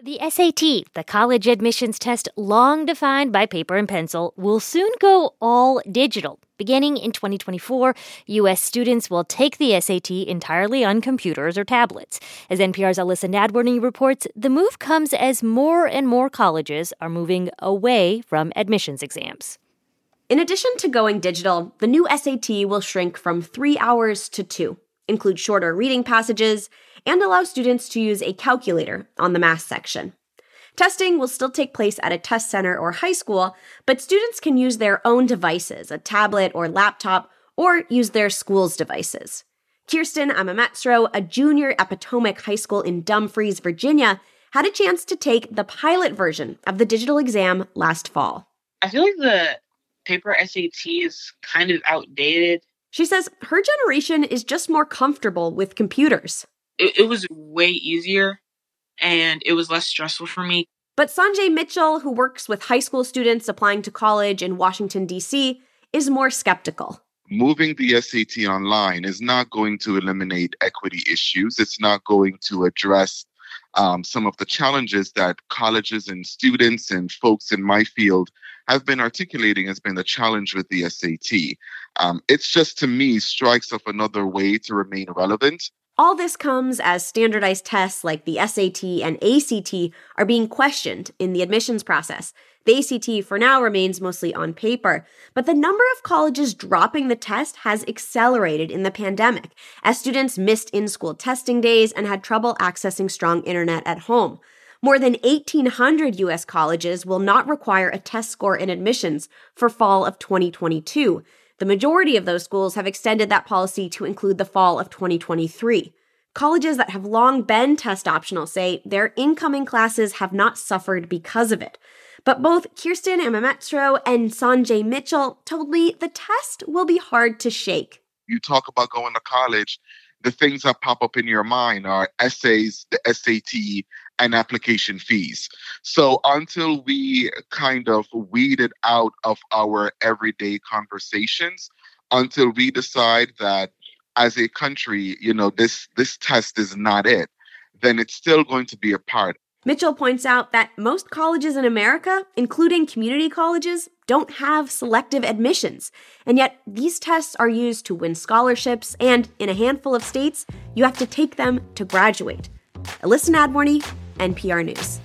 The SAT, the college admissions test long defined by paper and pencil, will soon go all digital. Beginning in 2024, U.S. students will take the SAT entirely on computers or tablets. As NPR's Alyssa Nadworny reports, the move comes as more and more colleges are moving away from admissions exams. In addition to going digital, the new SAT will shrink from 3 hours to 2, include shorter reading passages, and allow students to use a calculator on the math section. Testing will still take place at a test center or high school, but students can use their own devices, a tablet or laptop, or use their school's devices. Kirsten Amametsro, a junior at Potomac High School in Dumfries, Virginia, had a chance to take the pilot version of the digital exam last fall. I feel like the paper SAT is kind of outdated. She says her generation is just more comfortable with computers. It was way easier, and it was less stressful for me. But Sanjay Mitchell, who works with high school students applying to college in Washington, D.C., is more skeptical. Moving the SAT online is not going to eliminate equity issues. It's not going to address some of the challenges that colleges and students and folks in my field have been articulating has been the challenge with the SAT. It's just, to me, strikes of another way to remain relevant. All this comes as standardized tests like the SAT and ACT are being questioned in the admissions process. The ACT for now remains mostly on paper, but the number of colleges dropping the test has accelerated in the pandemic as students missed in-school testing days and had trouble accessing strong internet at home. More than 1,800 U.S. colleges will not require a test score in admissions for fall of 2022. The majority of those schools have extended that policy to include the fall of 2023. Colleges that have long been test optional say their incoming classes have not suffered because of it. But both Kirsten Amametsro and Sanjay Mitchell told me the test will be hard to shake. You talk about going to college, the things that pop up in your mind are essays, the SAT, and application fees. So until we kind of weed it out of our everyday conversations, until we decide that as a country, this test is not it, then it's still going to be a part. Mitchell points out that most colleges in America, including community colleges, don't have selective admissions. And yet these tests are used to win scholarships, and in a handful of states, you have to take them to graduate. Alyssa Nadworny, NPR News.